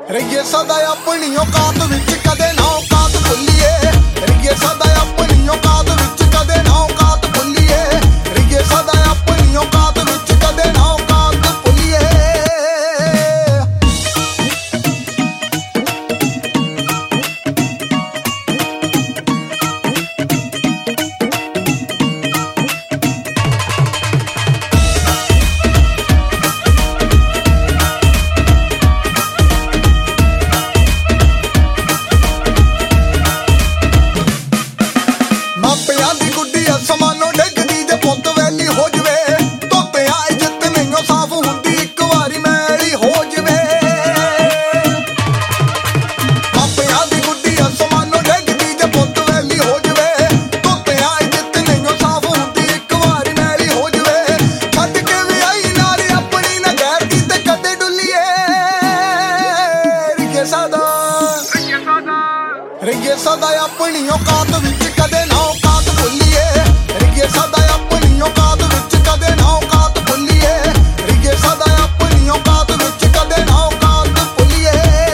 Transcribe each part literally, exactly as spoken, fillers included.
ਰਹੀਏ ਸਦਾ ਆਪਣੀ ਔਕਾਤ ਵਿੱਚ, ਕਦੇ ਨਾ ਔਕਾਤ ਭੁੱਲੀਏ। ਰਹੀਏ ਸਦਾ ਆਪਣੀ ਔਕਾਤ ਵਿੱਚ, ਕਦੇ ਨਾ ਔਕਾਤ ਭੁੱਲੀਏ। ਰਹੀਏ ਸਦਾ ਆਪਣੀ ਔਕਾਤ ਵਿੱਚ, ਕਦੇ ਨਾ ਔਕਾਤ ਭੁੱਲੀਏ। ਮਾਪਿਆਂ ਦੀ ਗੁੱਡੀ ਅਸਮਾਨੋਂ ਡਿੱਗਦੀ ਜੇ ਪੁੱਤ ਵੈਲੀ ਹੋ ਜਵੇ। ਧੋਤੇ ਆਏ ਜਿੱਤ ਨਹੀਂਓ ਸਾਫ਼ ਹੁੰਦੀ, ਇੱਕ ਵਾਰੀ ਮੈਲੀ ਹੋ ਜਵੇ। ਮਾਪਿਆਂ ਦੀ ਗੁੱਡੀ ਅਸਮਾਨੋਂ ਡਿੱਗਦੀ ਜੇ ਪੁੱਤ ਵੈਲੀ ਹੋ ਜਵੇ। ਧੋਤੇ ਆਏ ਜਿੱਤ ਨਹੀਂਓ ਸਾਫ਼ ਹੁੰਦੀ, ਇੱਕ ਵਾਰੀ ਮੈਲੀ ਹੋ ਜਵੇ। ਛੱਡ ਕੇ ਵੀ ਆਈ ਨਾਰੀ ਆਪਣੀ ਨਾ ਗੈਰ ਦੀ ਤੇ ਕਦੇ ਡੁੱਲੀਏ। ਰਹੀਏ ਸਦਾ ਰਹੀਏ ਸਦਾ ਆਪਣੀ ਔਕਾਤ ਵਿੱਚ, ਕਦੇ ਨਾ ਔਕਾਤ ਭੁੱਲੀਏ। ਰਹੀਏ ਸਦਾ ਆਪਣੀ ਔਕਾਤ ਵਿੱਚ, ਕਦੇ ਨਾ ਔਕਾਤ ਭੁੱਲੀਏ। ਰਹੀਏ ਸਦਾ ਆਪਣੀ ਔਕਾਤ ਵਿੱਚ, ਕਦੇ ਨਾ ਔਕਾਤ ਭੁੱਲੀਏ।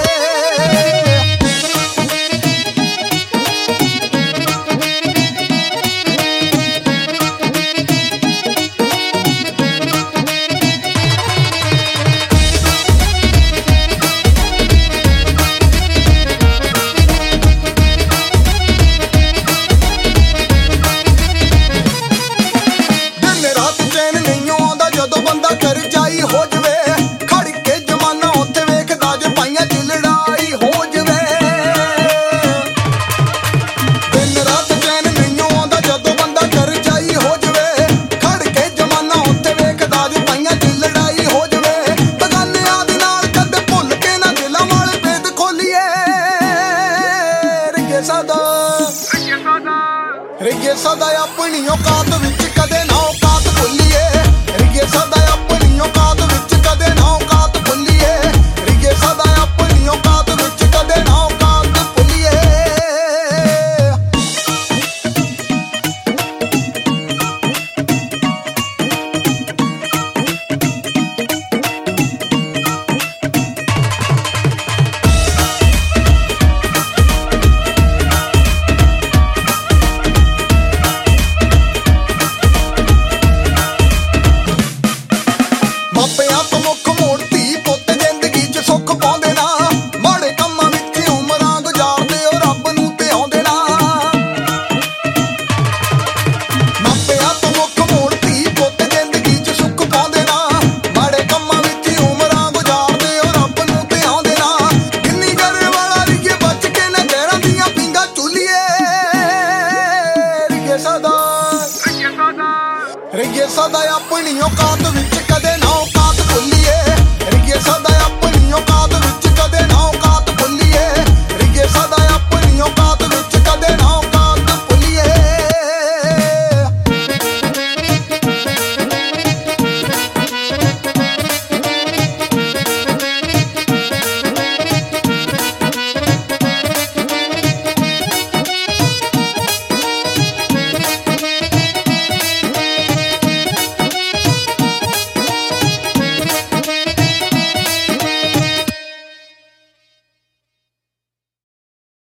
ਜਦੋਂ ਬੰਦਾ ਕਰ ਜਾਈ ਹੋ ਜਵੇ, ਖੜ ਕੇ ਜਮਾਨਾ ਉੱਥੇ ਵੇਖਦਾ ਜੇ ਪਾਈਆਂ ਚ ਲੜਾਈ ਹੋ ਜਵੇ। ਦਿਨ ਰਾਤ ਚੈਨ ਨਹੀਂ ਆਉਂਦਾ ਜਦੋਂ ਬੰਦਾ ਕਰ ਜਾਈ ਹੋ ਜਵੇ। ਖੜ ਕੇ ਜਮਾਨਾ ਉੱਥੇ ਵੇਖਦਾ ਜੇ ਪਾਈਆਂ ਚ ਲੜਾਈ ਹੋ ਜਵੇ। ਬਗਾਨਿਆਂ ਦੇ ਨਾਲ ਕਦੇ ਭੁੱਲ ਕੇ ਨਾ ਦਿਲਾਂ ਵਾਲੇ ਭੇਦ ਖੋਲੀਏ। ਰਹੀਏ ਸਦਾ ਰਹੀਏ ਸਦਾ ਆਪਣੀ ਔਕਾਤ